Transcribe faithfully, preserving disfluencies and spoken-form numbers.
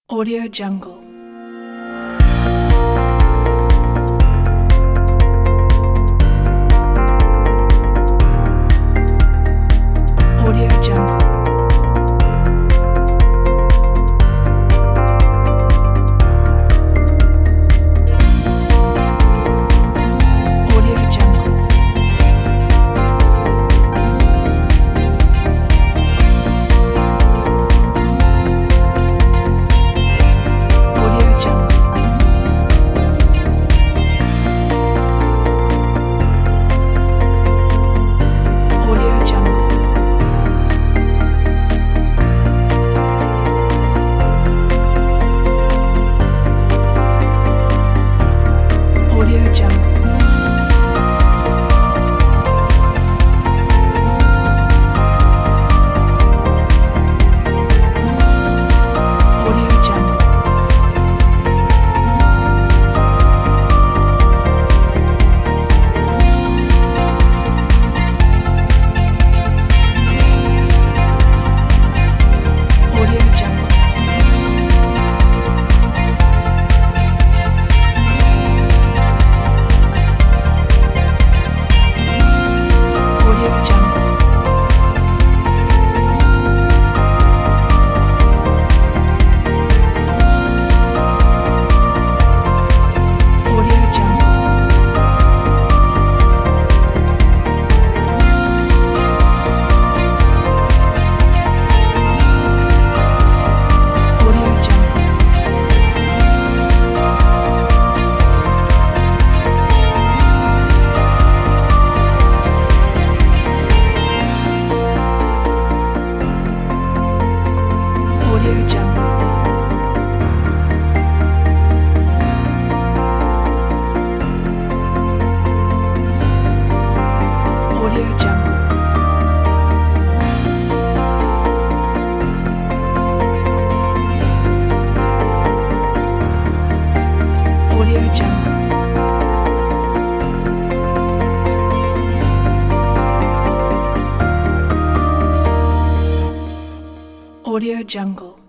Audio Jungle. Audio Jungle. Audio Jungle. Audio Jungle. Audio Jungle. Audio Jungle. Audio Jungle. Audio Jungle. Audio Jungle. Audio Jungle. Audio Jungle. Audio Jungle. Audio Jungle. Audio Jungle. Audio Jungle.